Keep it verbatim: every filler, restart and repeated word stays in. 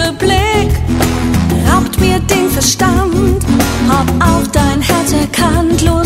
böse Blick raubt mir den Verstand. Hab auch dein Herz erkannt,